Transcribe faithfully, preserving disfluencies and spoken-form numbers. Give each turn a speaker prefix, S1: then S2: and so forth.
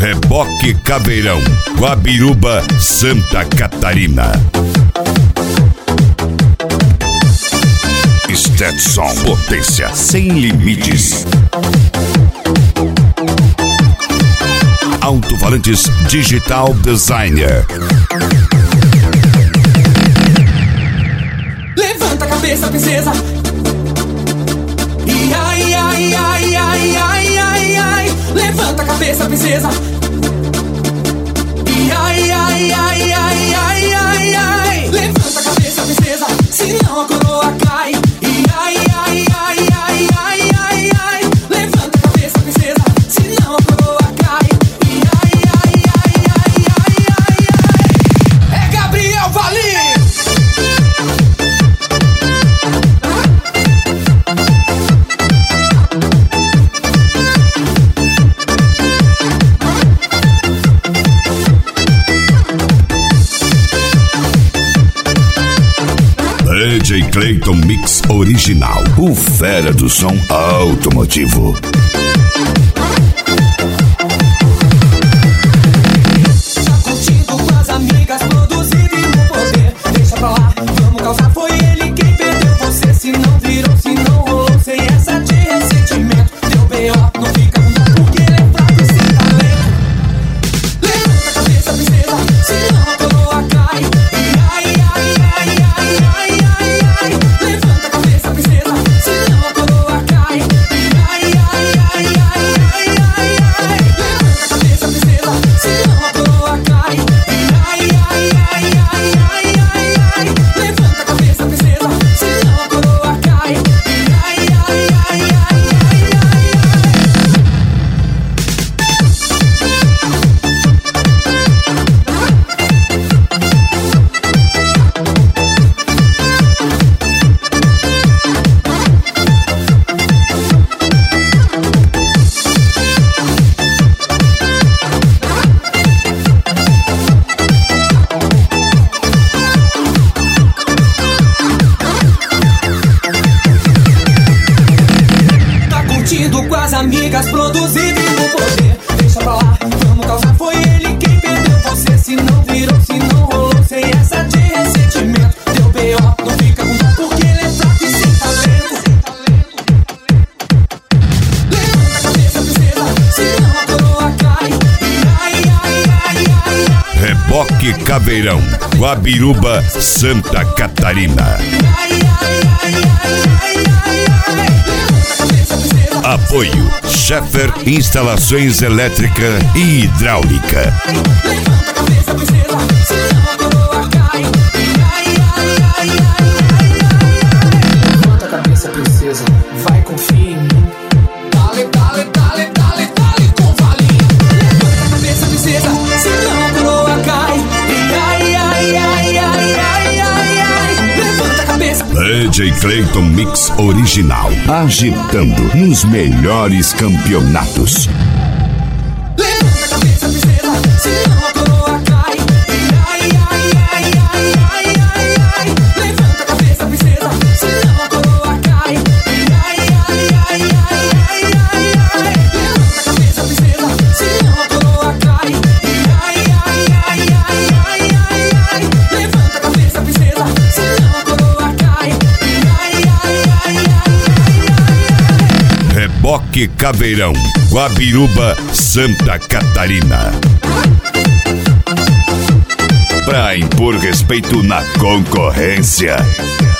S1: Reboque Caveirão, Guabiruba, Santa Catarina. Stetson, potência sem limites. Alto-falantes Digital Designer.
S2: Levanta a cabeça, princesa. E ai, ai, ai, ai, ai, ai, ai. Levanta a cabeça, princesa. E ai, ai, ai, ai, ai, ai, ai. Levanta a cabeça, princesa. Senão a coroa cai. E ai, ai, ai, ai, ai, ai, ai. Levanta a cabeça, princesa. Senão a coroa cai. E ai, ai, ai, ai, ai, ai, ai. É Gabriel Valim.
S1: D J Clayton Mix Original, o fera do som automotivo.
S2: Tá curtindo com as amigas, produzido e no poder. Deixa pra lá, vamos causar. Foi ele quem perdeu você. Se não virou, se não rolou, sem essa de ressentimento. Deu B O, não fica com dó, porque ele é fraco e sem talento. Levanta a cabeça, princesa, senão a coroa cai. E ai, ai, ai, ai, ai, ai, ai. Levanta a cabeça, princesa, senão a coroa cai. E ai, ai, ai, ai, ai, ai, ai. Levanta a cabeça, princesa, senão a coroa cai. E ai, ai, ai, ai, ai, ai, ai. Levanta a cabeça, princesa, senão a coroa cai. E ai, ai, ai, ai, ai, ai, ai. Tá curtindo com as amigas, produzido e no poder. Deixa pra lá, vamos causar. Foi ele quem perdeu você. Se não virou, se não rolou, sem essa de ressentimento. Deu B O, não fica com dó, porque ele é fraco e sem talento. Levanta a cabeça, princesa, senão a coroa cai. E ai, ai, ai, ai, ai.
S1: Reboque Caveirão, Guabiruba, Santa Catarina.
S2: Ai, ai, ai, ai, ai, ai, ai. Levanta a cabeça, princesa.
S1: Apoio Scheffer Instalações Elétrica e Hidráulica.
S2: Levanta a cabeça, princesa, senão a coroa cai. E ai, ai, ai, ai, ai, ai. Levanta a cabeça, princesa, vai, confia em mim. Dale, dale, dale, dale, dale com valinho. Levanta a cabeça, princesa, senão a coroa cai. E ai, ai, ai, ai, ai, ai, ai. Levanta a cabeça.
S1: D J Clayton Mix Original, agitando nos melhores campeonatos.
S2: Levanta a cabeça, princesa, senão a coroa cai. E ai, ai, ai, ai, ai, ai, ai. Levanta a cabeça, princesa, senão a coroa cai. E ai, ai, ai, ai, ai, ai, ai. Levanta a cabeça, princesa, senão a coroa cai. E ai, ai, ai, ai, ai, ai, ai. Levanta a cabeça, princesa, senão a coroa cai. E ai, ai, ai, ai, ai, ai.
S1: Reboque Caveirão, Guabiruba, Santa Catarina. Pra impor respeito na concorrência.